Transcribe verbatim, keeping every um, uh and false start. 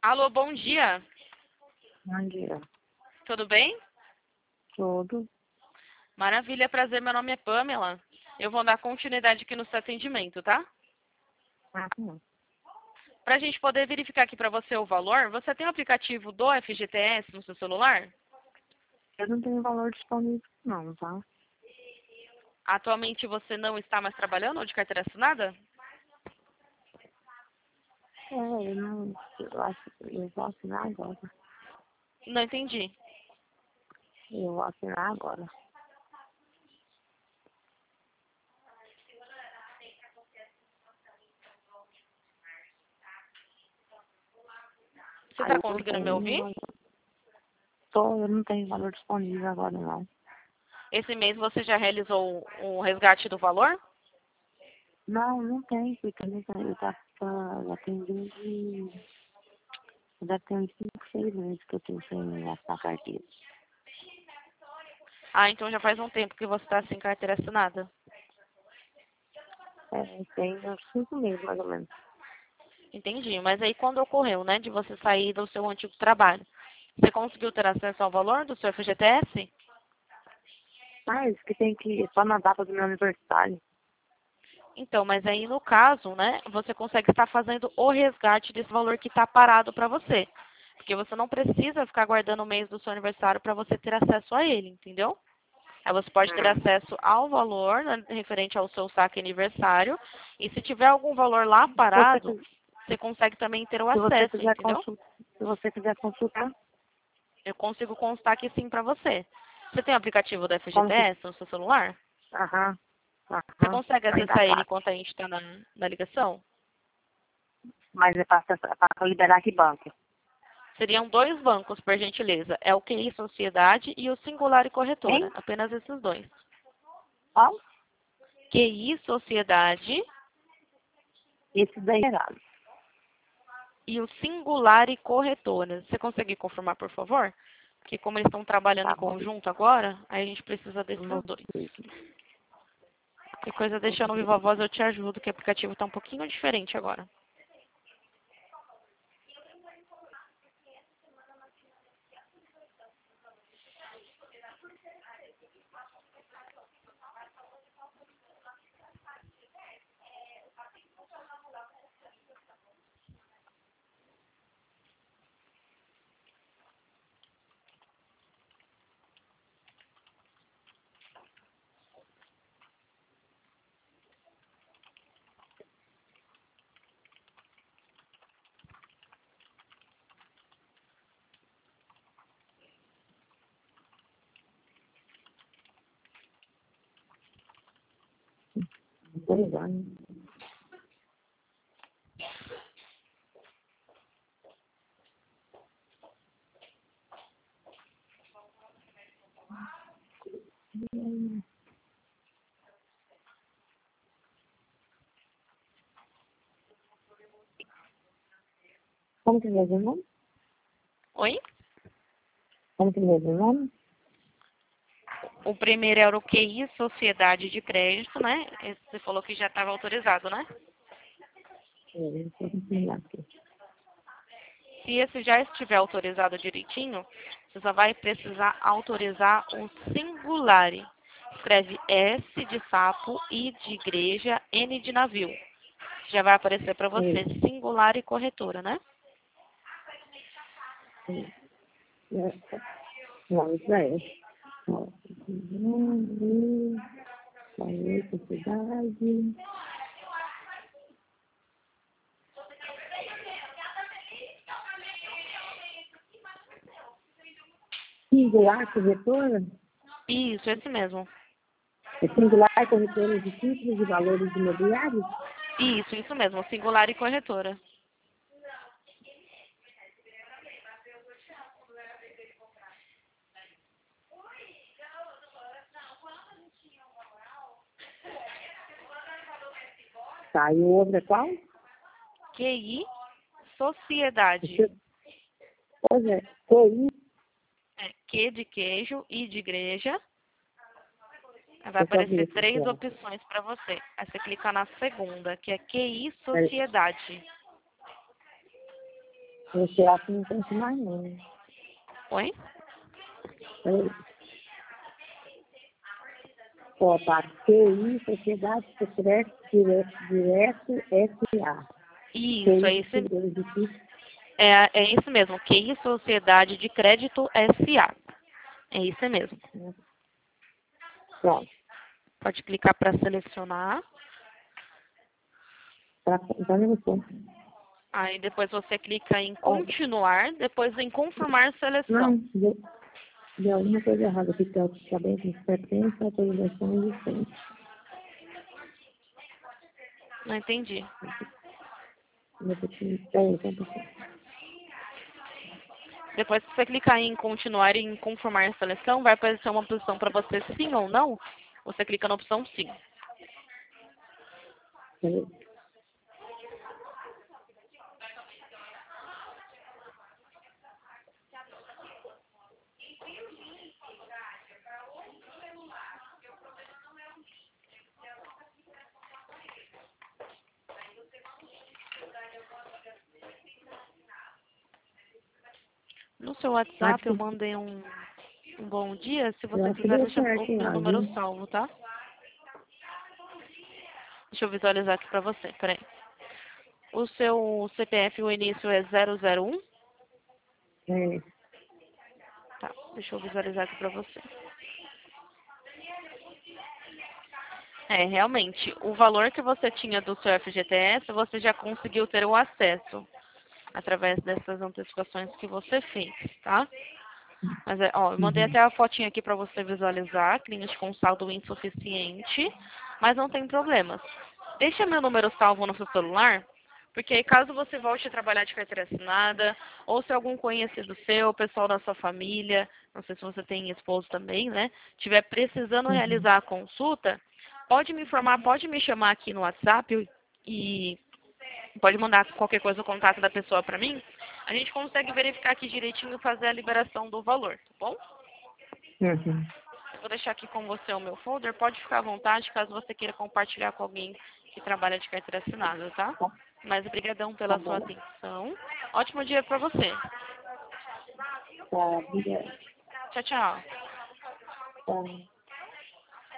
Alô, bom dia. Bom dia. Tudo bem? Tudo. Maravilha, prazer. Meu nome é Pamela. Eu vou dar continuidade aqui no seu atendimento, tá? Ah, não. Para a gente poder verificar aqui para você o valor, você tem o aplicativo do F G T S no seu celular? Eu não tenho valor disponível, não, tá? Atualmente você não está mais trabalhando ou de carteira assinada? É, eu não. Eu acho eu vou assinar agora. Não entendi. Eu vou assinar agora. Você Aí está eu não conseguindo me tenho ouvir? valor. Tô, eu não tenho valor disponível agora, não. Esse mês você já realizou o resgate do valor? Não, não tem, porque eu, não- eu já, já, já tenho desde. Já tenho cinco, seis meses que eu tenho sem gastar a carteira. Ah, então já faz um tempo que você está sem carteira assinada. É, tem uns cinco meses mais ou menos. Entendi. Mas aí quando ocorreu, né, de você sair do seu antigo trabalho, você conseguiu ter acesso ao valor do seu F G T S? Mas que tem que. Só na data do meu aniversário. Então, mas aí no caso, né, você consegue estar fazendo o resgate desse valor que está parado para você. Porque você não precisa ficar guardando o mês do seu aniversário para você ter acesso a ele, entendeu? Aí você pode ter Hum. acesso ao valor, né, referente ao seu saque aniversário. E se tiver algum valor lá Se você, parado, quis- você consegue também ter o se você acesso, quiser entendeu? consultar, se você quiser consultar, Eu consigo constar aqui sim para você. Você tem o aplicativo da como que. F G T S no seu celular? Aham, Você aham, consegue ainda acessar ele tá. enquanto a gente está na, na ligação? Mas é para liberar que banco? Seriam dois bancos, por gentileza. É o Q I Sociedade e o Singular e Corretora. Hein? Apenas esses dois. Qual? Q I Sociedade Esse daí é errado. e o Singular e Corretora. Você consegue confirmar, por favor? Porque como eles estão trabalhando Tá em bom. conjunto agora, aí a gente precisa desses Não dois. sei. Que coisa, deixando viva a voz, eu te ajudo, que o aplicativo está um pouquinho diferente agora. Dois anos. Como que mesmo o nome? Oi? Como que mesmo o nome? O primeiro era o Q I Sociedade de Crédito, né? Esse você falou que já estava autorizado, né? É, eu vou ensinar aqui. Se esse já estiver autorizado direitinho, você só vai precisar autorizar o Singulare. Escreve S de sapo, I de igreja, N de navio. Já vai aparecer para você Sim, Singular e Corretora, né? sim. É, não, isso daí. Ó, nome, país, cidade. Singular corretora? Isso, esse mesmo. É singular corretora de títulos e valores imobiliários? Isso, isso mesmo, Singular e Corretora. Tá, e o outro é qual? Q I Sociedade. Pois é, foi isso. É, Q de queijo, I de igreja. Aí vai Deixa eu ver aparecer aqui, três ó. opções para você. Aí você clica na segunda, que é Q I Peraí. Sociedade. Você acha que não tem que mais não, né? Oi? Oi. Ó, tá. T I, Sociedade Secreta Direto, Direto S A. Isso, é T I, isso, Seguros de Títulos. é, é isso mesmo. Q I Sociedade de Crédito S A. É isso mesmo. Pronto. Pode clicar para selecionar. Pra, então, eu não Aí depois você clica em Ó, continuar, depois em confirmar seleção. não, deu, deu alguma coisa errada aqui, que é o que também que pertence à autorização existente. Não entendi. Peraí, então, pessoal. Depois que você clicar em continuar e em confirmar seleção, vai aparecer uma opção para você sim ou não. Você clica na opção sim. Peraí. No seu WhatsApp Acho eu que, mandei um, um bom dia. Se eu você acho que quiser, deu deixa certo o meu lá, número viu? salvo, tá? Deixa eu visualizar aqui para você. Peraí. O seu C P F, o início é zero zero um? É, Tá, deixa eu visualizar aqui para você. É, realmente, o valor que você tinha do seu F G T S, você já conseguiu ter o acesso através dessas antecipações que você fez, tá? Mas, é, ó, eu mandei uhum. até a fotinha aqui para você visualizar, cliente com saldo insuficiente, mas não tem problemas. Deixa meu número salvo no seu celular, porque aí caso você volte a trabalhar de carteira assinada, ou se algum conhecido seu, pessoal da sua família, não sei se você tem esposo também, né, tiver precisando Uhum. realizar a consulta, pode me informar, pode me chamar aqui no WhatsApp e pode mandar qualquer coisa o contato da pessoa para mim. A gente consegue verificar aqui direitinho e fazer a liberação do valor, tá bom? Uhum. Eu vou deixar aqui com você o meu folder. Pode ficar à vontade caso você queira compartilhar com alguém que trabalha de carteira assinada, tá? Tá, Mas obrigadão tá pela sua bom. atenção. Ótimo dia para você. Tá, obrigada. Tchau, tchau. Tá.